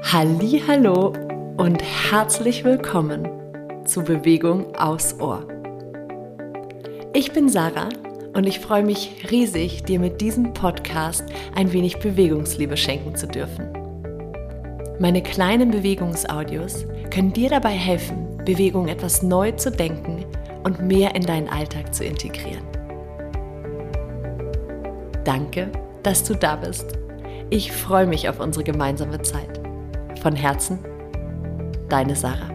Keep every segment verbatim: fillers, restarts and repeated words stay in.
Hallihallo und herzlich willkommen zu Bewegung aufs Ohr. Ich bin Sarah und ich freue mich riesig, dir mit diesem Podcast ein wenig Bewegungsliebe schenken zu dürfen. Meine kleinen Bewegungsaudios können dir dabei helfen, Bewegung etwas neu zu denken und mehr in deinen Alltag zu integrieren. Danke, dass du da bist. Ich freue mich auf unsere gemeinsame Zeit. Von Herzen, deine Sarah.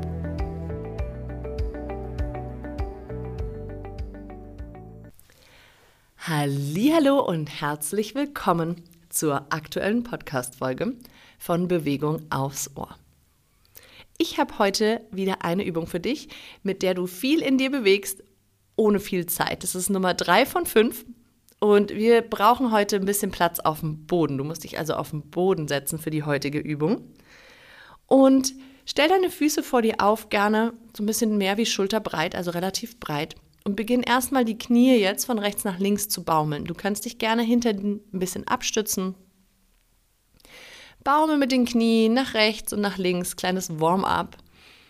Hallihallo und herzlich willkommen zur aktuellen Podcast-Folge von Bewegung aufs Ohr. Ich habe heute wieder eine Übung für dich, mit der du viel in dir bewegst, ohne viel Zeit. Das ist Nummer drei von fünf. Und wir brauchen heute ein bisschen Platz auf dem Boden. Du musst dich also auf den Boden setzen für die heutige Übung. Und stell deine Füße vor dir auf, gerne so ein bisschen mehr wie schulterbreit, also relativ breit. Und beginn erstmal die Knie jetzt von rechts nach links zu baumeln. Du kannst dich gerne hinter ein bisschen abstützen. Baumel mit den Knien nach rechts und nach links, kleines Warm-up.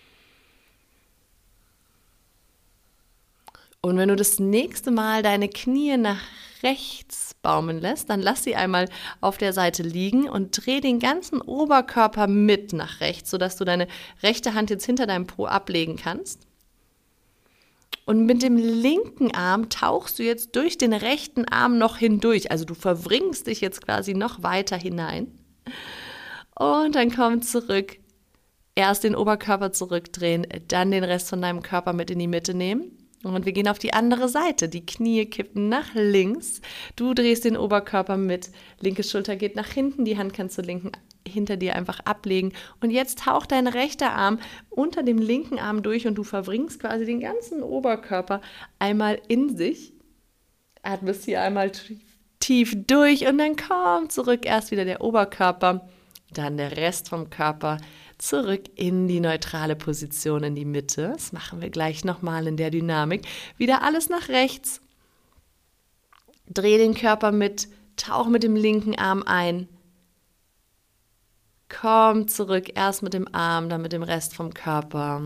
Und wenn du das nächste Mal deine Knie nach rechts baumeln lässt, dann lass sie einmal auf der Seite liegen und dreh den ganzen Oberkörper mit nach rechts, sodass du deine rechte Hand jetzt hinter deinem Po ablegen kannst. Und mit dem linken Arm tauchst du jetzt durch den rechten Arm noch hindurch. Also du verwringst dich jetzt quasi noch weiter hinein. Und dann komm zurück. Erst den Oberkörper zurückdrehen, dann den Rest von deinem Körper mit in die Mitte nehmen. Und wir gehen auf die andere Seite. Die Knie kippen nach links. Du drehst den Oberkörper mit. Linke Schulter geht nach hinten. Die Hand kannst du linken hinter dir einfach ablegen. Und jetzt taucht dein rechter Arm unter dem linken Arm durch und du verbringst quasi den ganzen Oberkörper einmal in sich. Atmest hier einmal tief durch und dann komm zurück. Erst wieder der Oberkörper, dann der Rest vom Körper. Zurück in die neutrale Position, in die Mitte. Das machen wir gleich nochmal in der Dynamik. Wieder alles nach rechts. Dreh den Körper mit, tauch mit dem linken Arm ein. Komm zurück, erst mit dem Arm, dann mit dem Rest vom Körper.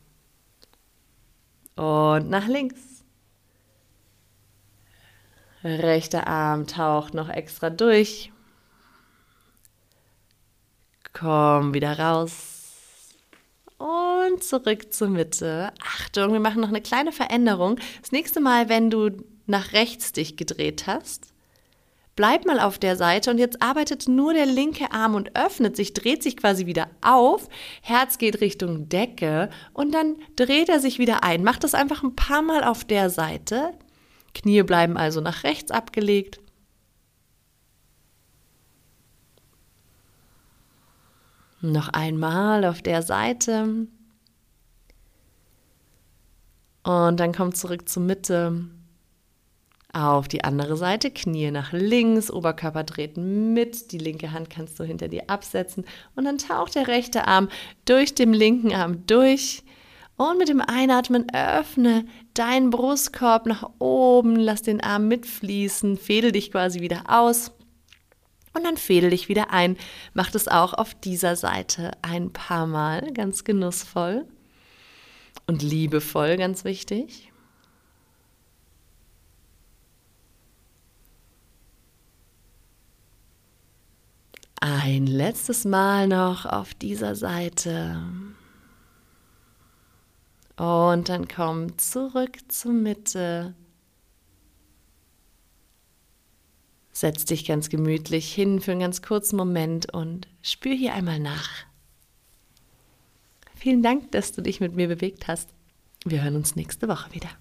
Und nach links. Rechter Arm taucht noch extra durch. Komm wieder raus und zurück zur Mitte. Achtung, wir machen noch eine kleine Veränderung. Das nächste Mal, wenn du nach rechts dich gedreht hast, bleib mal auf der Seite und jetzt arbeitet nur der linke Arm und öffnet sich, dreht sich quasi wieder auf. Herz geht Richtung Decke und dann dreht er sich wieder ein. Mach das einfach ein paar Mal auf der Seite. Knie bleiben also nach rechts abgelegt. Noch einmal auf der Seite und dann komm zurück zur Mitte, auf die andere Seite, Knie nach links, Oberkörper dreht mit, die linke Hand kannst du hinter dir absetzen und dann taucht der rechte Arm durch den linken Arm durch und mit dem Einatmen öffne deinen Brustkorb nach oben, lass den Arm mitfließen, fädel dich quasi wieder aus. Und dann fädel dich wieder ein. Mach das auch auf dieser Seite ein paar Mal, ganz genussvoll und liebevoll, ganz wichtig. Ein letztes Mal noch auf dieser Seite. Und dann komm zurück zur Mitte. Setz dich ganz gemütlich hin für einen ganz kurzen Moment und spür hier einmal nach. Vielen Dank, dass du dich mit mir bewegt hast. Wir hören uns nächste Woche wieder.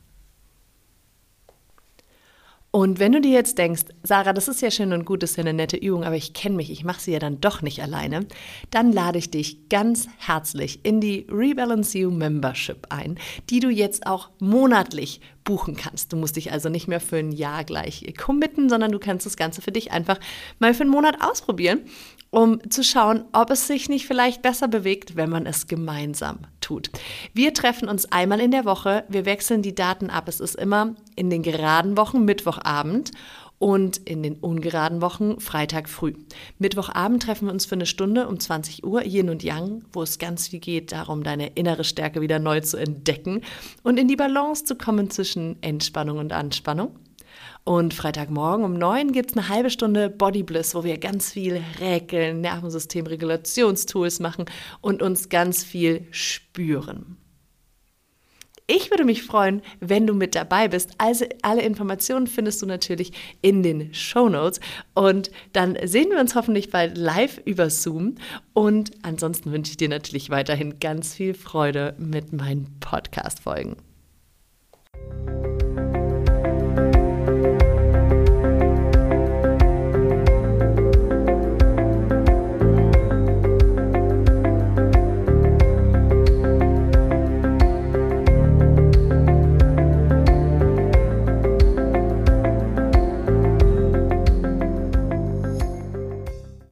Und wenn du dir jetzt denkst, Sarah, das ist ja schön und gut, das ist ja eine nette Übung, aber ich kenne mich, ich mache sie ja dann doch nicht alleine, dann lade ich dich ganz herzlich in die Rebalance You Membership ein, die du jetzt auch monatlich buchen kannst. Du musst dich also nicht mehr für ein Jahr gleich committen, sondern du kannst das Ganze für dich einfach mal für einen Monat ausprobieren, um zu schauen, ob es sich nicht vielleicht besser bewegt, wenn man es gemeinsam tut. Wir treffen uns einmal in der Woche, wir wechseln die Daten ab. Es ist immer in den geraden Wochen, Mittwochabend. Und in den ungeraden Wochen Freitag früh. Mittwochabend treffen wir uns für eine Stunde um zwanzig Uhr, Yin und Yang, wo es ganz viel geht darum, deine innere Stärke wieder neu zu entdecken und in die Balance zu kommen zwischen Entspannung und Anspannung. Und Freitagmorgen um neun gibt es eine halbe Stunde Body Bliss, wo wir ganz viel Räkeln, Nervensystem-Regulationstools machen und uns ganz viel spüren. Ich würde mich freuen, wenn du mit dabei bist. Also alle Informationen findest du natürlich in den Shownotes. Und dann sehen wir uns hoffentlich bald live über Zoom. Und ansonsten wünsche ich dir natürlich weiterhin ganz viel Freude mit meinen Podcast-Folgen.